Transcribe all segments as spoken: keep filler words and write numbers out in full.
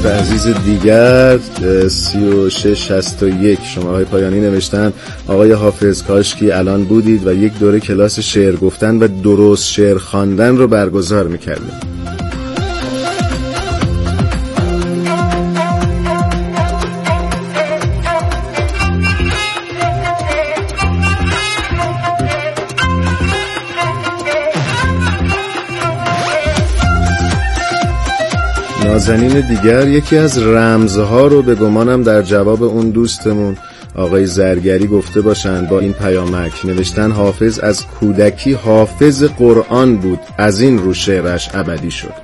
دوست عزیز دیگر سی و شش شصت و یک شماره پایانی نوشتن آقای حافظ کاشکی الان بودید و یک دوره کلاس شعر گفتن و درست شعر خواندن رو برگزار میکردیم. نازنین دیگر یکی از رمزها رو به گمانم در جواب اون دوستمون آقای زرگری گفته باشن با این پیامک نوشتن حافظ از کودکی حافظ قرآن بود، از این رو شعرش ابدی شد.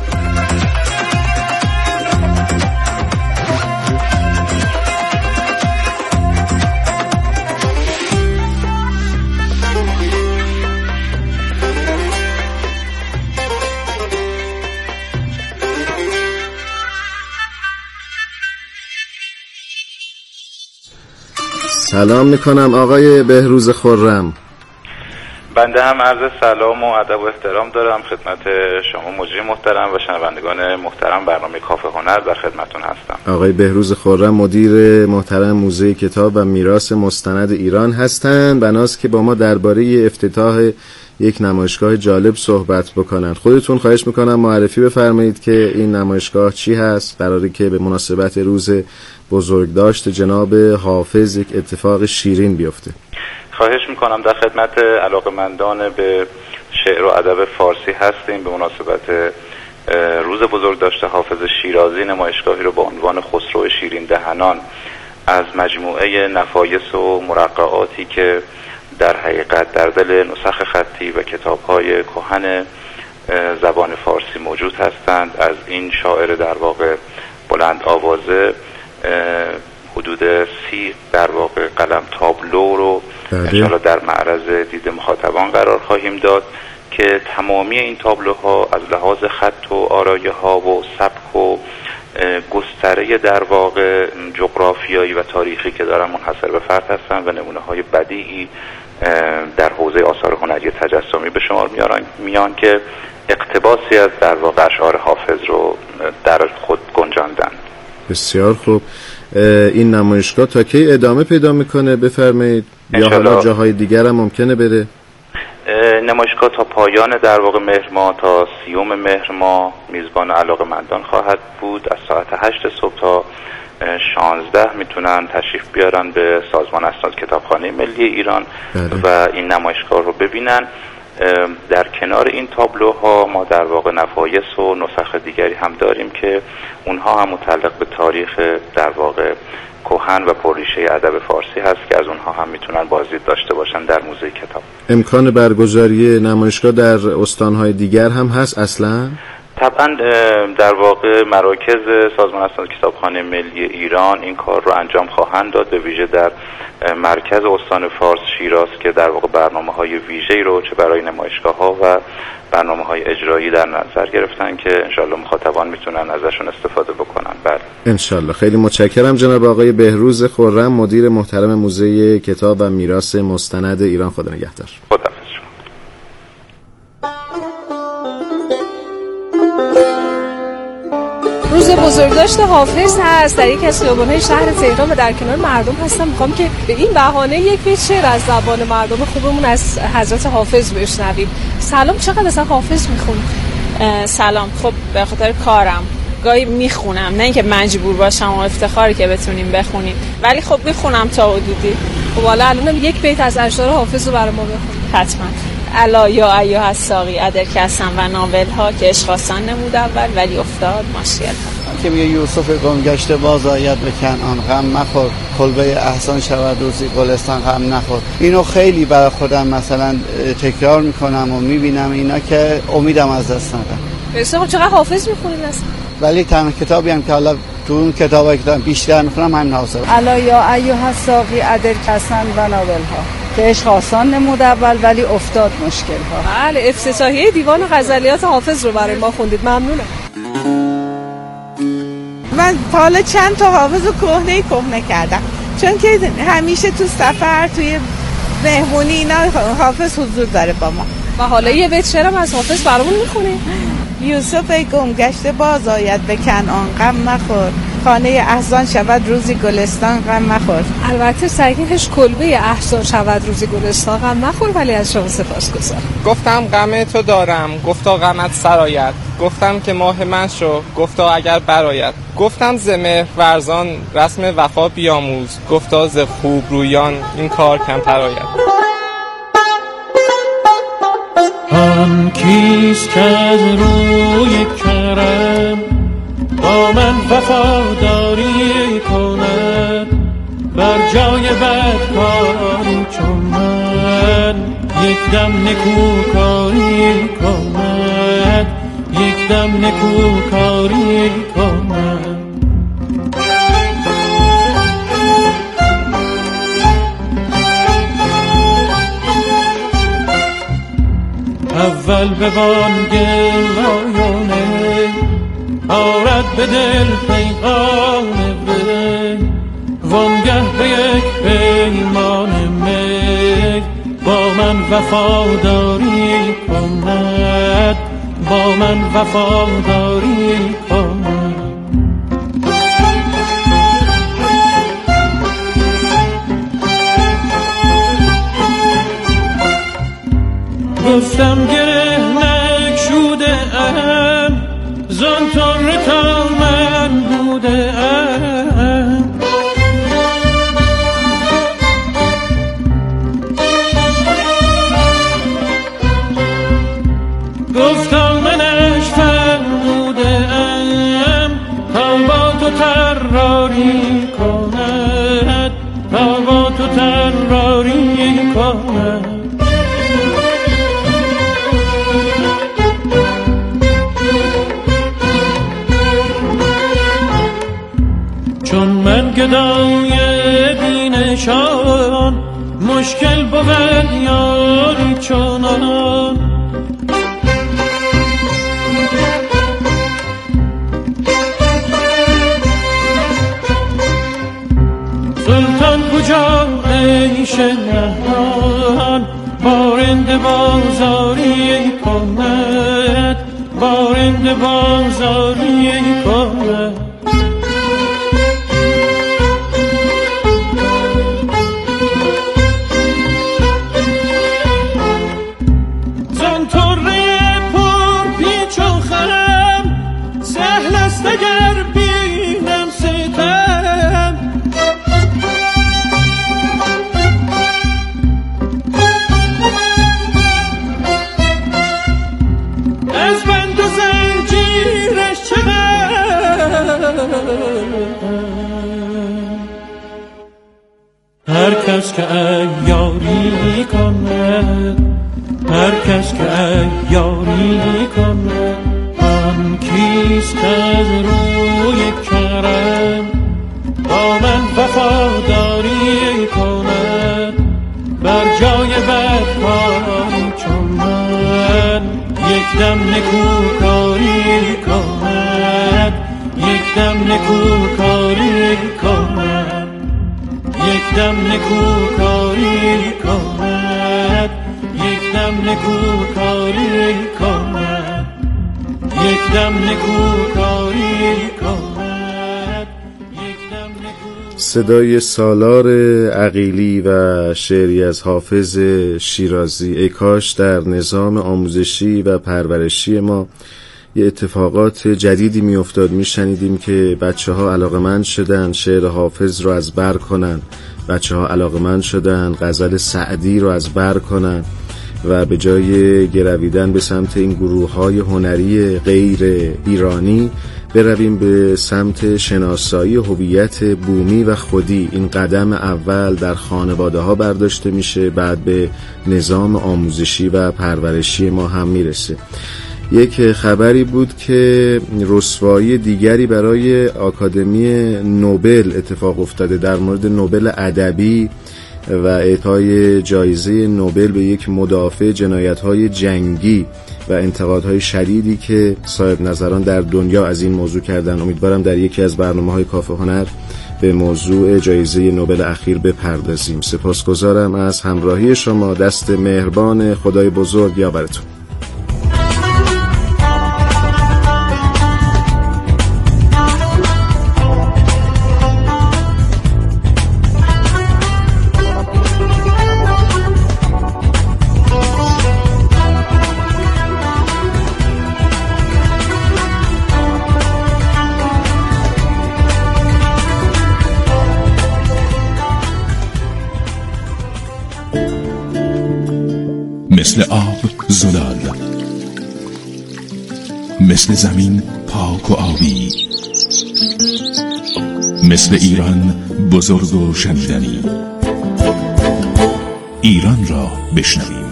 سلام میکنم آقای بهروز خرم. بنده هم عرض سلام و ادب و احترام دارم خدمت شما مجری محترم و شنوندگان محترم برنامه کافه هنر، در خدمتون هستم. آقای بهروز خرم مدیر محترم موزه کتاب و میراث مستند ایران هستند. بناست که با ما درباره افتتاح یک نمایشگاه جالب صحبت بکنن. خودتون خواهش میکنم معرفی بفرمایید که این نمایشگاه چی هست، قراره که به مناسبت روز بزرگداشت جناب حافظ یک اتفاق شیرین بیفته. خواهش میکنم. در خدمت علاقمندان به شعر و ادب فارسی هستیم. به مناسبت روز بزرگداشت حافظ شیرازی نمایشگاهی رو با عنوان خسرو شیرین دهنان از مجموعه نفایس و مرقعاتی که در حقیقت در دل نسخ خطی و کتاب‌های کهن زبان فارسی موجود هستند، از این شاعر در واقع بلند آوازه حدود سی در واقع قلم تابلو رو انشاءالله در معرض دید مخاطبان قرار خواهیم داد که تمامی این تابلوها از لحاظ خط و آرایه ها و سبک و گستره در واقع جغرافیایی و تاریخی که دارن منحصر به فرد هستن و نمونه های بدیعی در حوزه آثار هنری تجسمی به شمار میارن میان که اقتباسی از در واقع اشعار حافظ رو در خود گنجاندن. بسیار خوب. این نمایشگاه تا کی ادامه پیدا میکنه بفرمایید؟ یا حالا جاهای دیگر هم ممکنه بره؟ نمایشگاه تا پایان در واقع مهر ماه، تا سیوم مهر ماه میزبان علاقه‌مندان خواهد بود. از ساعت هشت صبح تا شانزده میتونن تشریف بیارن به سازمان اسناد کتابخانه ملی ایران بله. و این نمایشگاه رو ببینن. در کنار این تابلوها ما در واقع نفایس و نسخ دیگری هم داریم که اونها هم متعلق به تاریخ در واقع کهن و پرریشه ادب فارسی هست که از اونها هم میتونن بازدید داشته باشن در موزه کتاب. امکان برگزاری نمایشگاه در استانهای دیگر هم هست اصلا؟ طبعا در واقع مراکز سازمان اسناد کتابخانه ملی ایران این کار رو انجام خواهند داد، به ویژه در مرکز استان فارس شیراز که در واقع برنامه‌های ویژه‌ای رو چه برای نمایشگاه‌ها و برنامه‌های اجرایی در نظر گرفتن که انشالله مخاطبان میتونن ازشون استفاده بکنن. بله انشالله. خیلی متشکرم جناب آقای بهروز خرم مدیر محترم موزه کتاب و میراث مستند ایران. خدا نگهدار. خدا روز بزرگداشت حافظ هست در یکی از خیابان‌های شهر تهران و در کنار مردم هستم. میخوام که به این بهانه یک بیت شعر از زبان مردم خوبمون از حضرت حافظ بشنویم. سلام، چقدر اصلا حافظ میخونی؟ سلام. خب به خاطر کارم گاهی میخونم، نه اینکه مجبور باشم و افتخاری که بتونیم بخونیم، ولی خب میخونم تا حدودی. خب حالا الانم یک بیت از اشعار حافظ رو برای ما بخون. حتما. الا یا ایها الساقی ادر کسم و ناول ها که عشق آسان نمود اول ولی افتاد مشکل ها. که میگه یوسف گم گشته باز آید به کنعان، غم مخور کلبه احسان شود روزی گلستان، غم نخور. اینو خیلی برای خودم مثلا تکرار میکنم و میبینم اینا که امیدم از دست ندم. بسیار خب. چقدر حافظ میخونید اصلا؟ ولی تنها کتابی هم که حالا تو اون کتابایی که بیشتر میخونم همین حافظ. الا یا ایها الساقی ادر کسم و ناول ها که عشق آسان نمود اول ولی افتاد مشکل ها. بله، افتتاحیه دیوان غزلیات حافظ رو برای ما خوندید، ممنونم. من حالا چند تا حافظ رو کهنه کهنه کردم چون که همیشه تو سفر توی مهمونی اینا حافظ حضور داره با ما. و حالا یه بیت شعرم از حافظ برامون میخونی؟ یوسف گم گشته باز آید به کنعان، غم مخور خانه احزان شود روزی گلستان، غم مخور. البته سگینش کلبه احزان شود روزی گلستان، غم مخور، ولی از شما سپاسگزارم. گفتم غم تو دارم، گفتا غمت سرآید، گفتم که ماه من شو، گفتا اگر برآید، گفتم ز مهر ورزان رسم وفا بیاموز، گفتا ز خوب رویان این کار کمتر آید. آن کیست که از روی کرم با من وفاداری کند، بر جای بدکاری چون من یک دم نکوکاری کند، یک دم نکوکاری کند. اول به بانگ مایانه آرد به دل پیغام وی، وانگه به یک پیمان می با من وفاداری کند، با من وفاداری کند. گفتم گره نگشوده ام، زان طره تا من بوده ام. گفتم منش فرموده ام، تا با تو طراری کند، تا با تو طراری کند. چون من گدای دینشان مشکل بود یاری چنان، سلطان کجا عیش نهان بارنده بازاری کند، بارنده بازاری کند. اگر بینم ستم از بند و زنجیرش چقدر، هر کس که عیاری کند، هر کس که عیاری کند. آن کیست از روی کرم با من وفاداری کند، بر جای بدکاری چون من یک دم نکوکاری کند، یک دم نکوکاری کند، یک دم نکوکاری کند، یک دم نکوکاری کند، یک دم نکوکاری کند، یک دم نکوکاری. صدای سالار عقیلی و شعری از حافظ شیرازی. ای کاش در نظام آموزشی و پرورشی ما یه اتفاقات جدیدی می افتاد، می شنیدیم که بچه ها علاقمند شدن شعر حافظ رو از بر کنن، بچه ها علاقمند شدن غزل سعدی رو از بر کنن و به جای گرویدن به سمت این گروه‌های هنری غیر ایرانی برویم به سمت شناسایی هویت بومی و خودی. این قدم اول در خانواده ها برداشته میشه، بعد به نظام آموزشی و پرورشی ما هم میرسه. یک خبری بود که رسوایی دیگری برای آکادمی نوبل اتفاق افتاده در مورد نوبل ادبی و اعطای جایزه نوبل به یک مدافع جنایت‌های جنگی و انتقادهای شدیدی که صاحب نظران در دنیا از این موضوع کردن. امیدوارم در یکی از برنامه‌های کافه هنر به موضوع جایزه نوبل اخیر بپردازیم. سپاسگزارم از همراهی شما. دست مهربان خدای بزرگ یاورتون. مثل آب زلال، مثل زمین پاک و آبی، مثل ایران بزرگ و شنیدنی. ایران را بشنویم.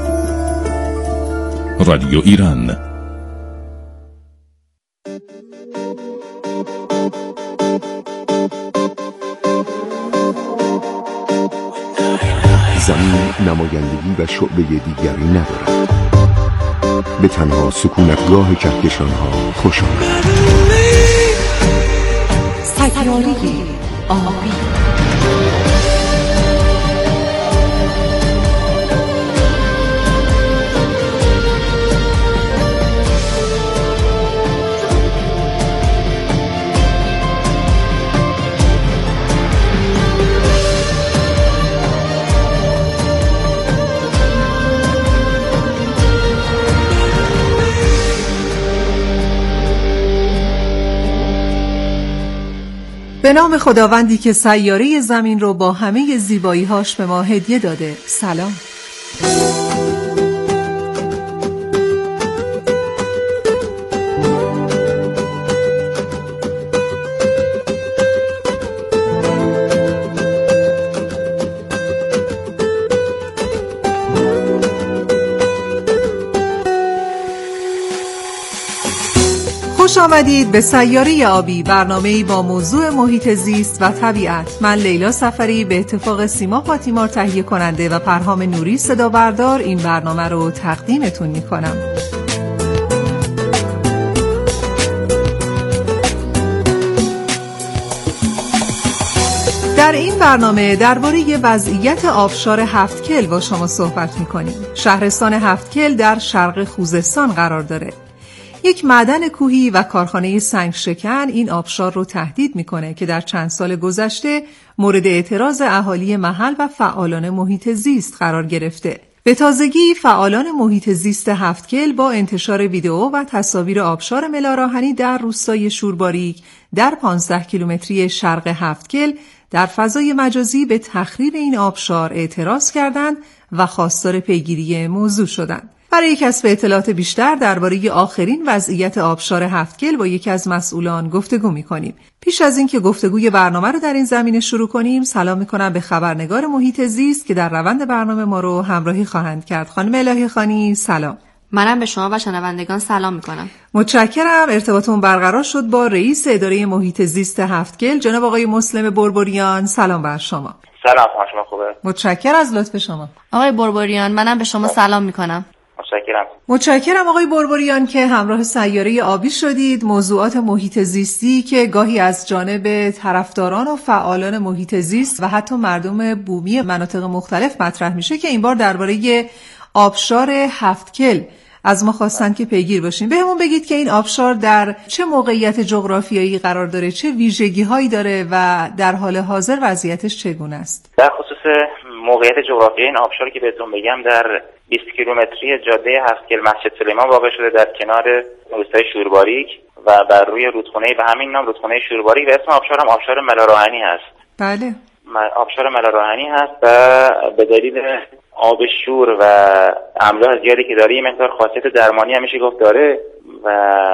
رادیو ایران. زمین نمایندگی و شعبه دیگری ندارد، به تنها سکونتگاه کهکشان‌ها خوش آمد. سیاره آبی. به نام خداوندی که سیاره زمین رو با همه زیبایی‌هاش به ما هدیه داده. سلام. خوش آمدید به سیاره آبی، برنامه‌ای با موضوع محیط زیست و طبیعت. من لیلا سفری به اتفاق سیما پاتیمار تهیه کننده و پرهام نوری صدا بردار این برنامه رو تقدیمتون می‌کنم. در این برنامه درباره وضعیت آبشار هفتکل با شما صحبت می‌کنیم. شهرستان هفتکل در شرق خوزستان قرار داره. یک معدن کوهی و کارخانه سنگ شکن این آبشار رو تهدید میکنه که در چند سال گذشته مورد اعتراض اهالی محل و فعالان محیط زیست قرار گرفته. به تازگی فعالان محیط زیست هفتکل با انتشار ویدئو و تصاویر آبشار ملاراهنی در روستای شورباریک در پانزده کیلومتری شرق هفتکل در فضای مجازی به تخریب این آبشار اعتراض کردند و خواستار پیگیری موضوع شدند. برای کسب اطلاعات بیشتر درباره آخرین وضعیت آبشار هفتکل با یکی از مسئولان گفتگو می‌کنیم. پیش از اینکه گفتگوی برنامه رو در این زمینه شروع کنیم، سلام می‌کنم به خبرنگار محیط زیست که در روند برنامه ما رو همراهی خواهند کرد. خانم الهی خانی سلام. منم به شما و شنوندگان سلام می‌کنم. متشکرم. ارتباطمون برقرار شد با رئیس اداره محیط زیست هفتکل جناب آقای مسلم بربریان. سلام بر شما. سلام شما خوبه؟ متشکرم از لطف شما. آقای بربریان منم به شما سلام می‌کنم. متشکرم. متشکرم آقای بربریان که همراه سیاره آبی شدید. موضوعات محیط زیستی که گاهی از جانب طرفداران و فعالان محیط زیست و حتی مردم بومی مناطق مختلف مطرح میشه که این بار درباره آبشار هفتکل از ما خواستن که پیگیر باشیم. بهمون بگید که این آبشار در چه موقعیت جغرافیایی قرار داره، چه ویژگی‌هایی داره و در حال حاضر وضعیتش چگونه است؟ در خصوص موقعیت جغرافیایی این آبشاری که بهتون بگم در بیست کیلومتری جاده هفتکل مسجد سلیمان واقع شده در کنار روستای شورباریک و بر روی رودخونه به همین نام رودخونه شورباریک و اسم آبشار هم آبشار ملاراهنی هست. بله. آبشار ملاراهنی هست و به دلیل آب شور و املاح زیادی که داره یه مقدار خاصیت درمانی هم میشه گفت داره و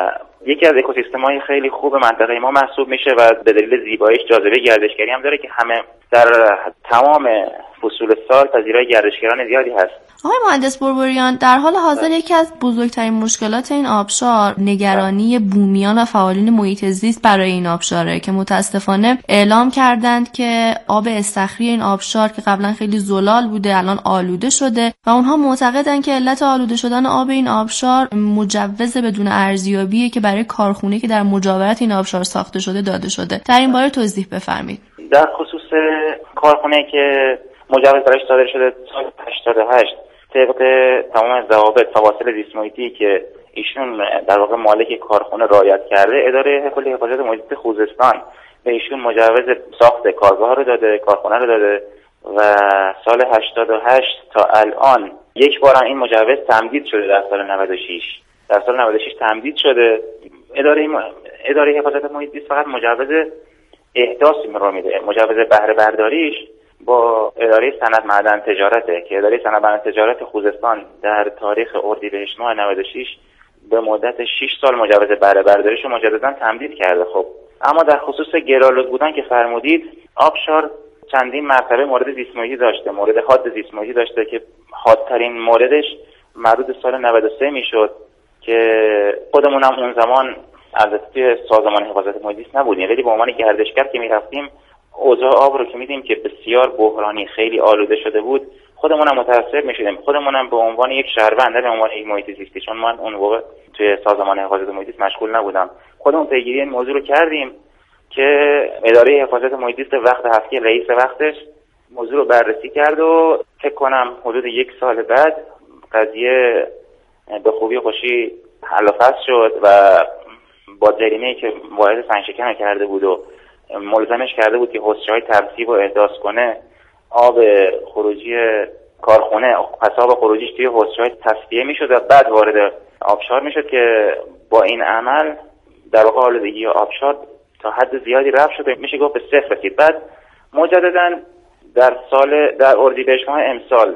یکی از اکوسیستم‌های خیلی خوب منطقه ما محسوب میشه و به دلیل زیباییش جاذبه گردشگری هم داره که همه در تمام فصول سال پذیرای گردشگران زیادی هست. آقای مهندس بربریان، در حال حاضر یکی از بزرگترین مشکلات این آبشار نگرانی بومیان و فعالین محیط زیست برای این آبشاره که متاسفانه اعلام کردند که آب استخری این آبشار که قبلا خیلی زلال بوده الان آلوده شده و اونها معتقدن که علت آلوده شدن آب این آبشار مجوز بدون ارزیابیه که برای کارخونه که در مجاورت این آبشار ساخته شده داده شده. در این باره توضیح بفرمایید. در خصوص کارخونه که مجوز براش صادر شده سال هشتاد و هشت طبق تمام ضوابط فواصل زیست محیطی که ایشون در واقع مالک کارخونه رعایت کرده، اداره کل حفاظت محیط خوزستان به ایشون مجوز ساخت کارگاه رو داده، کارخونه رو داده و سال هشتاد و هشت تا الان یک بار این مجوز تمدید شده. در سال نود و شش در سال نود و شش تمدید شده. اداره اداره حفاظت محیط زیست فقط مجوز احداث رو میده، مجوز بهره برداریش با اداره صنعت معدن تجارته که اداره صنعت معدن تجارت خوزستان در تاریخ اردیبهشت ماه نود و شش به مدت شش سال مجوز بهره برداریشو مجددا تمدید کرده. خب اما در خصوص گرالود بودن که فرمودید، آبشار چندین مرتبه مورد زیست محیطی داشته، مورد حاد زیست محیطی داشته که حادترین موردش مربوط سال نود و سه میشد که خودمون هم اون زمان البته توی سازمان حفاظت محیط زیست نبودیم، ولی به عنوان گردشگر که میرفتیم اوضاع آب رو که میدیم که بسیار بحرانی، خیلی آلوده شده بود، خودمون هم متاثر میشدیم. خودمون هم به عنوان یک شهروند، به عنوان یک محیط زیستی، چون من اون موقع توی سازمان حفاظت محیط زیست مشغول نبودم، خودمون پیگیری این موضوع رو کردیم که اداره حفاظت محیط زیست وقت هفته رئیس وقتش موضوع رو بررسی کرد و فکر کنم حدود یک سال بعد قضیه به خوبی و خوشی حل و فصل شد و با جریمه‌ای که واحد سنگشکن کرده بود و ملزمش کرده بود که حوضچه‌های ترسیب و احداث کنه، آب خروجی کارخونه پس آب خروجیش توی حوضچه‌های تصفیه میشد و بعد وارد آبشار میشد که با این عمل در واقع آلودگی آبشار تا حد زیادی رفع شده، میشه گفت به صفر رسید. بعد مجددا در سال در اردیبهشت ماه امسال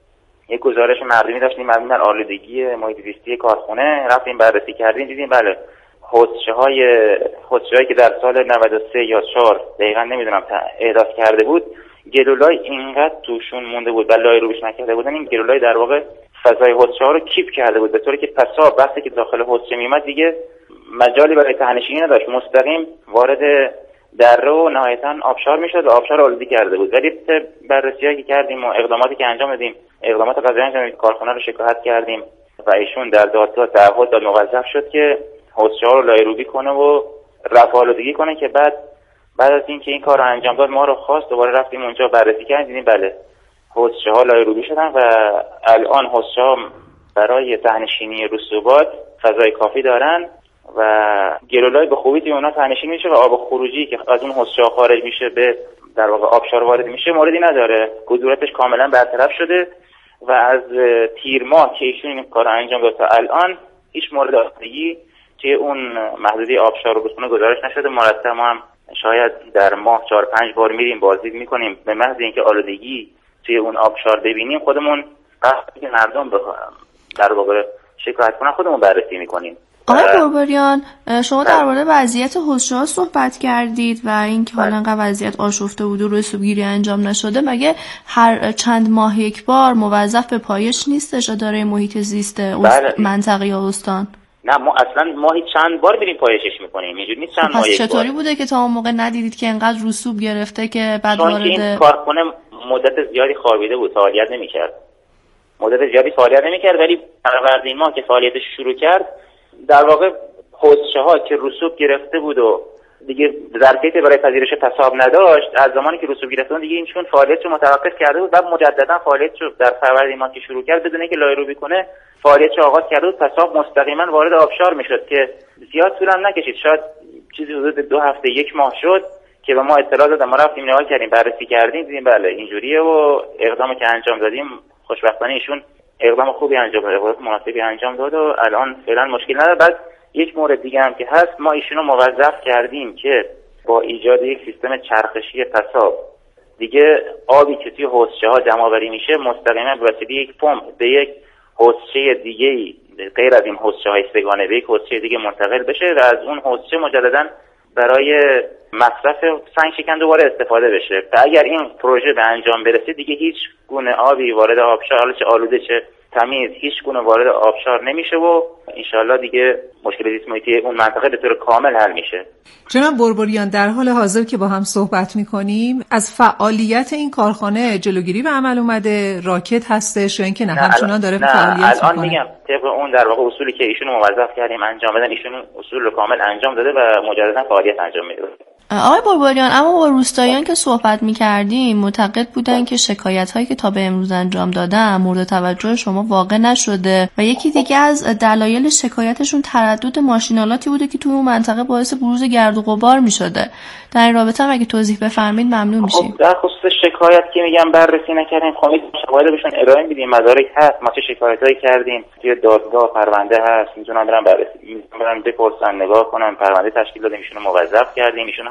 یک گزارش مردمی داشتیم مبنی بر آلودگی محیط زیستی کارخونه، رفتیم بررسی کردیم، دیدیم بله حوضچه‌های حوضچه‌هایی که در سال نود و سه یا چهار دقیقاً نمیدونم احداث کرده بود، گلولای اینقدر توشون مونده بود و لای روبش نکرده بودن، این گلولای در واقع فضای حوضچه‌ها رو کیپ کرده بود، به طوری که پساب وقتی که داخل حوضچه میومد دیگه مجالی برای تهنشینی نداشت، مستقیم وارد دره و نهایتاً آبشار میشد و آبشار آلوده کرده بود. ولی بررسی‌هایی که کردیم و اقداماتی که انجام دادیم، اقدامات قضایی انجام دادیم، کارخونه رو شکایت کردیم و ایشون در دادگاه تعهد داد موظف شد که حوضچه‌ها رو لایروبی کنه و رفع آلودگی کنه، که بعد بعد از اینکه این کار رو انجام داد ما رو خواست، دوباره رفتیم اونجا بررسی کردیم، دیدیم بله حوضچه‌ها لایروبی شدن و الان حوضچه‌ها برای تهنشینی رسوبات فضای کافی دارن و گلولای به خوبی توی اونها تهنشین میشه و آب خروجی که از اون حوضچه‌ها خارج میشه به در واقع آبشار وارد میشه موردی نداره، کدورتش کاملا برطرف شده و از تیر ماه که ایشون این کار انجام داد تا الان هیچ مورد آلودگی توی اون محدوده آبشار و رودخونه گزارش نشده. مرتب ما هم شاید در ماه چهار پنج بار میریم بازدید میکنیم، به محض اینکه آلودگی توی اون آبشار ببینیم خودمون وقتی که مردم در واقع شکایت کنن خودمون بررسی میکنیم. آقای بوربریان، شما درباره وضعیت حوضچه‌ها صحبت کردید و اینکه حالا انقدر وضعیت آشفته بود و رسوبگیری انجام نشده، مگه هر چند ماه یک بار موظف به پایش نیستش اداره محیط زیست منطقه یا استان؟ نه، ما اصلا ماهی چند بار میریم پایشش میکنیم، اینجوری نیست چند ماه یک بار. چطوری بوده که تا اون موقع ندیدید که انقدر رسوب گرفته که بعد وارد این کارخونه مدت زیادی خوابیده بود، فعالیت نمیکرد، مدت زیادی فعالیت نمیکرد، ولی فروردین ماه که فعالیتش شروع کرد در واقع حوضچه‌ها که رسوب گرفته بود و دیگه ظرفیت برای پذیرش پساب نداشت، از زمانی که رسوب گرفتن دیگه اینشون فعالیتشو متوقف کرده بود و مجددا فعالیتشو در فروردین ماه که شروع کرد بدون اینکه لایروبی کنه فعالیتشو آغاز کرده بود، پساب مستقیما وارد آبشار میشد که زیاد طول هم نکشید، شاید چیزی حدود دو هفته یک ماه شد که به ما اطلاع دادن، ما رفتیم نگاه کردیم، بررسی کردیم، دیدیم بله اینجوریه و اقدامی که انجام دادیم خوشبختانه ایشون اقدام خوبی انجام داد، اقدام مناسبی انجام داد و الان فعلا مشکل نداره. بعد یک مورد دیگه هم که هست، ما ایشونو موظف کردیم که با ایجاد یک سیستم چرخشی پساب دیگه آبی که توی حوضچه‌ها جمع‌آوری میشه مستقیما به وسیله یک پمپ به یک حوضچه دیگه‌ای غیر از این حوضچه‌های سگانه به یک حوضچه دیگه منتقل بشه و از اون حوضچه مجددا برای مصرف سنگ شکن دوباره استفاده بشه. و اگر این پروژه به انجام برسه دیگه هیچ گونه آبی وارد آبشار، چه آلوده چه تمیز، هیچ گونه وارد آبشار نمیشه و انشالله دیگه مشکل زیست محیطی اون منطقه به طور کامل حل میشه. جناب بوربریان، در حال حاضر که با هم صحبت میکنیم از فعالیت این کارخانه جلوگیری به عمل اومده؟ راکت هستش یا اینکه نه, نه همچنان داره نه فعالیت الان میکنه؟ میگم طبق اون در واقع اصولی که ایشونو موظف کردیم انجام بدن، ایشون اصول رو کامل انجام داده و مجددا فعالیت انجام میده. آقای بوربریان، اما با روستاییان که صحبت می‌کردیم معتقد بودن که شکایت‌هایی که تا به امروز انجام دادن مورد توجه شما واقع نشده و یکی دیگه از دلایل شکایتشون تردد ماشینالاتی بوده که توی اون منطقه باعث بروز گرد و غبار می‌شده. در این رابطه اگه توضیح بفرمایید ممنون میشیم. خب در خصوص شکایت که میگم بررسی نکردیم، خب شکایت بهشون ارائه میدیم، مدارک هست، ما چه شکایتایی کردیم، توی دادگاه پرونده هست، میتونن برن بررسی، میتونن بپرسن، نگاه کنن، پرونده تشکیل دادیم، ایشونو موظف کردیم، ایشون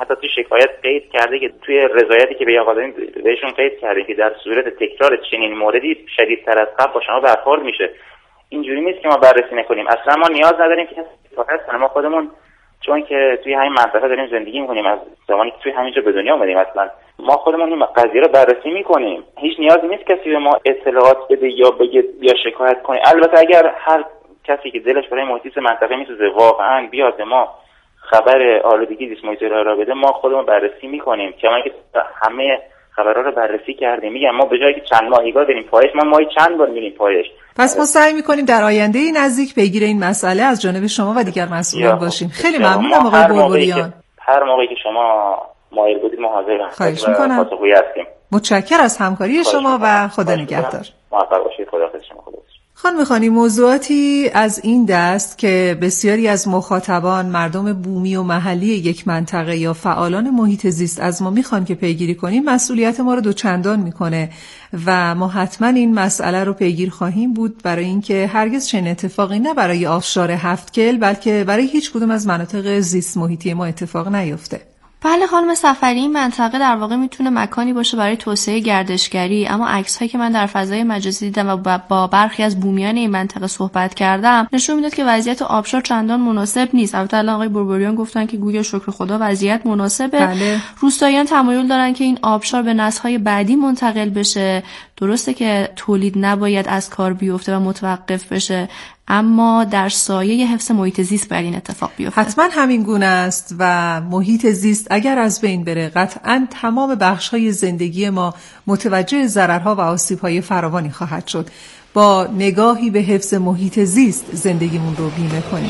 حتی توی شکایت قید کرده که توی رضایتی که به آقایان بهشون قید کرده که در صورت تکرار چنین موردی شدیدتر از قبل با شما برخورد میشه. اینجوری نیست که ما بررسی نکنیم. اصلا ما نیاز نداریم که فقط ما خودمون، چون که توی همین منطقه داریم زندگی میکنیم از زمانی که توی همینجا به دنیا اومدیم، اصلا ما خودمون این قضیه رو بررسی میکنیم. هیچ نیازی نیست کسی به ما اطلاعات بده یا بگه یا شکایت کنه. البته اگر هر کسی که دلش برای محیط زیست منطقه میسوزه واقعا بیاد به ما خبر آلودگی زیست محیطی رو ارائه بده، ما خودمون بررسی میکنیم. کما که همه خبرها رو بررسی کردیم. میگم ما به جایی که چند ماهیگاه بریم پایش، ما ماهی چند بار میریم پایش. پس ما سعی میکنیم در آینده نزدیک پیگیر این مسئله از جانب شما و دیگر مسئولان باشیم. خیلی ممنونم آقای بلبلیان. هر موقعی که شما مایل بودید ما حاضر هستیم. متشکرم از همکاری شما و خدا نگهدار. موفق باشید. خداحافظ شما. خدا خانم خانی، موضوعاتی از این دست که بسیاری از مخاطبان مردم بومی و محلی یک منطقه یا فعالان محیط زیست از ما میخوان که پیگیری کنیم، مسئولیت ما رو دوچندان میکنه و ما حتما این مسئله رو پیگیر خواهیم بود برای اینکه هرگز چنین اتفاقی نه برای آبشار هفتکل بلکه برای هیچ کدوم از مناطق زیست محیطی ما اتفاق نیفته. بله خانم سفری، این منطقه در واقع میتونه مکانی باشه برای توسعه گردشگری، اما عکس‌هایی که من در فضای مجازی دیدم و با برخی از بومیان این منطقه صحبت کردم نشون میداد که وضعیت آبشار چندان مناسب نیست. البته الان آقای بلبلیان گفتن که گویا شکر خدا وضعیت مناسبه. بله. روستاییان تمایل دارن که این آبشار به نسل‌های بعدی منتقل بشه. درسته که تولید نباید از کار بیفته و متوقف بشه، اما در سایه حفظ محیط زیست باید این اتفاق بیفته. حتما همین گونه است و محیط زیست اگر از بین بره قطعاً تمام بخش‌های زندگی ما متوجه ضررها و آسیب‌های فراوانی خواهد شد. با نگاهی به حفظ محیط زیست زندگیمون رو بیمه کنیم.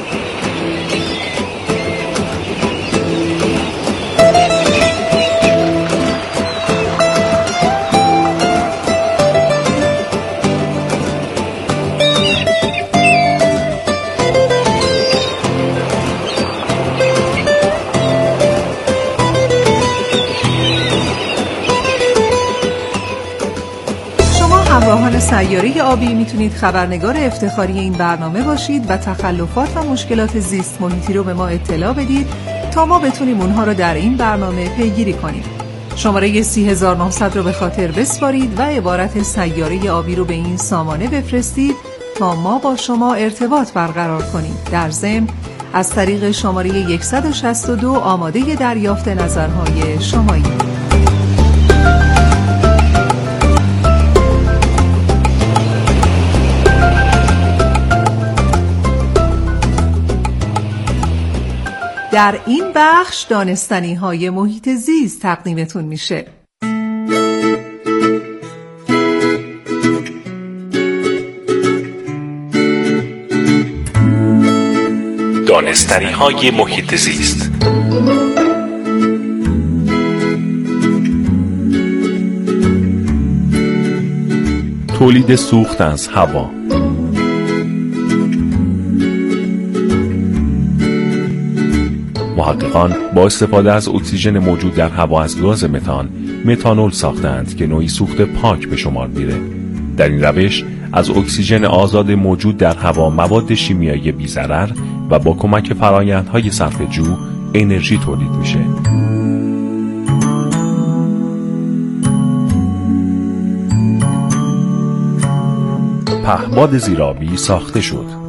همراهان سیاره آبی میتونید خبرنگار افتخاری این برنامه باشید و تخلفات و مشکلات زیست محیطی رو به ما اطلاع بدید تا ما بتونیم اونها رو در این برنامه پیگیری کنیم. شماره سی هزار و نهصد رو به خاطر بسپارید و عبارت سیاره آبی رو به این سامانه بفرستید تا ما با شما ارتباط برقرار کنیم. در ضمن از طریق شماره صد و شصت و دو آماده دریافت نظرهای شمایی. در این بخش دانستنی های محیط زیست تقدیمتون میشه. دانستنی های محیط زیست. تولید سوخت از هوا. محققان با استفاده از اکسیژن موجود در هوا از گاز متان، متانول ساختند که نوعی سوخت پاک به شمار میره. در این روش از اکسیژن آزاد موجود در هوا مواد شیمیایی بی‌ضرر و با کمک فرآیندهای صرفه‌جو انرژی تولید میشه. پهپاد زیرآبی ساخته شد.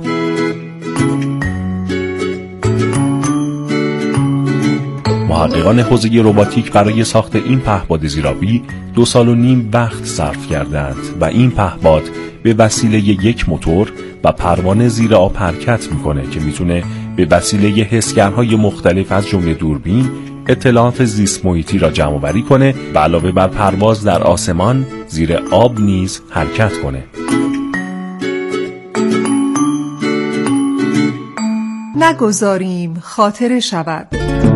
محققان حوزه رباتیک برای ساخت این پهپاد زیرآبی دو سال و نیم وقت صرف کردند و این پهپاد به وسیله یک موتور و پروانه زیر آب حرکت میکنه که میتونه به وسیله حسگرهای مختلف از جمله دوربین اطلاعات زیست محیطی را جمع آوری کنه و علاوه بر پرواز در آسمان زیر آب نیز حرکت کنه. نگذاریم خاطره شود.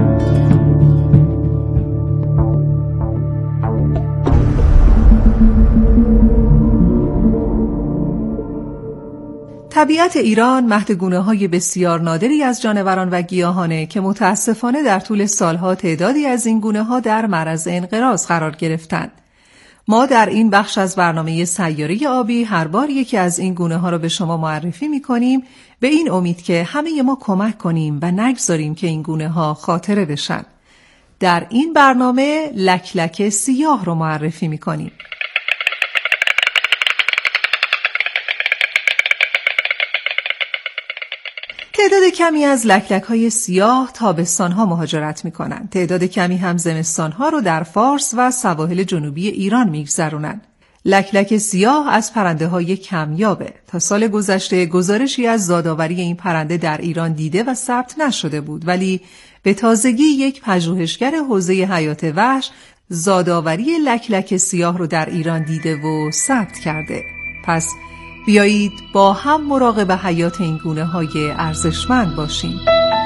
طبیعت ایران مهد گونه‌های بسیار نادری از جانوران و گیاهانه که متاسفانه در طول سالها تعدادی از این گونه‌ها در معرض انقراض قرار گرفتند. ما در این بخش از برنامه سیاره آبی هر بار یکی از این گونه‌ها را به شما معرفی می‌کنیم به این امید که همه ما کمک کنیم و نگذاریم که این گونه‌ها خاطره بشن. در این برنامه لکلک سیاه رو معرفی می‌کنیم. تعداد کمی از لکلک‌های سیاه تابستان‌ها مهاجرت می‌کنند. تعداد کمی هم زمستان‌ها رو در فارس و سواحل جنوبی ایران می‌گذرونند. لکلک سیاه از پرنده‌های کمیابه. تا سال گذشته گزارشی از زادآوری این پرنده در ایران دیده و ثبت نشده بود، ولی به تازگی یک پژوهشگر حوزه حیات وحش زادآوری لکلک سیاه رو در ایران دیده و ثبت کرده. پس بیایید با هم مراقب حیات این گونه‌های ارزشمند باشیم.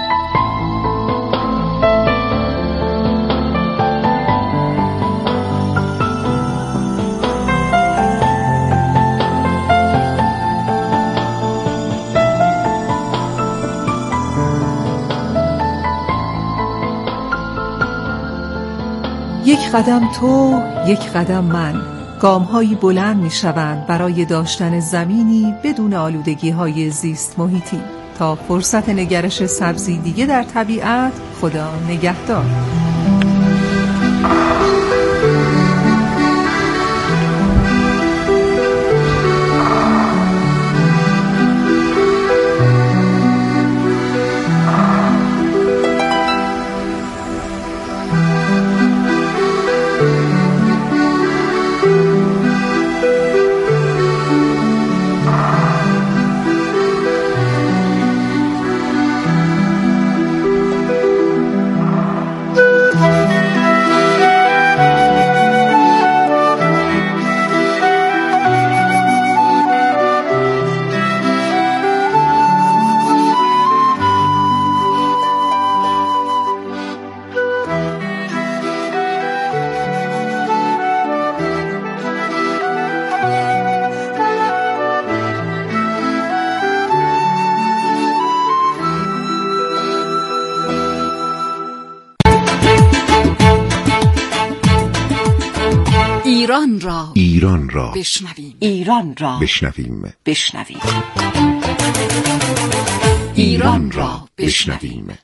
یک قدم تو، یک قدم من، گام‌هایی بلند می‌شوند برای داشتن زمینی بدون آلودگی‌های زیست محیطی. تا فرصت نگرش سبزی دیگه در طبیعت، خدا نگهدار. ایران را ایران را بشنویم ایران را بشنویم بشنویم ایران را بشنویم.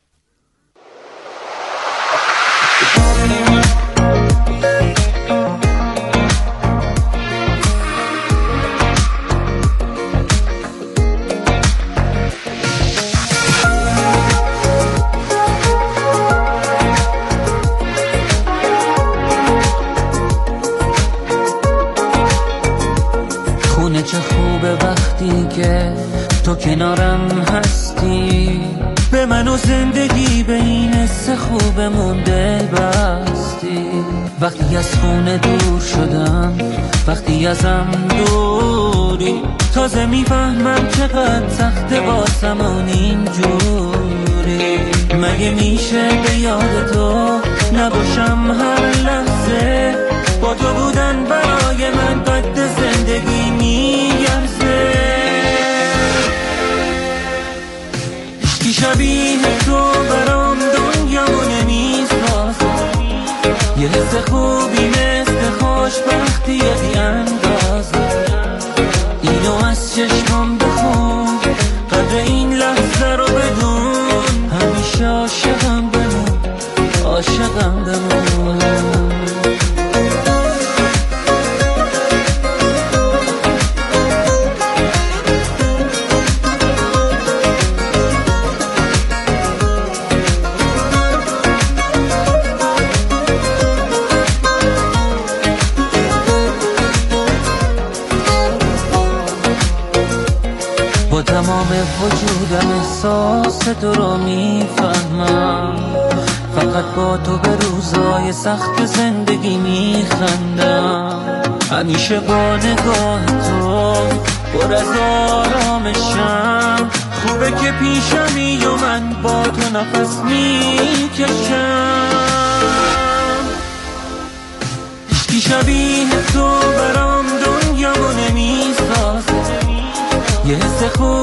چه خوبه وقتی که تو کنارم هستی، به من و زندگی به این حس خوبمون دل بستی. وقتی از خونه دور شدم، وقتی ازم دوری، تازه میفهمم چقدر سخته واسمون اینجوری. مگه میشه به یاد تو نباشم هر لحظه؟ با تو بودن برای من قد زندگی میگرزه. عشقی شبیه تو برام دنیامو نمیسازه، یه حس خوبی مثل خوشبختی بی اندازه. اینو از چشمم بخون، قدر این لحظه رو بدون، همیشه عاشقم بمون، عاشقم بمون. با تمام وجودم احساس تو رو میفهمم، فقط با تو به روزای سخت زندگی میخندم. همیشه با نگاه تو پر از آرامشم، خوبه که پیشمی و من با تو نفس میکشم. عشقی شبیه تو برام دنیامو نمیسازه، یه حس خوب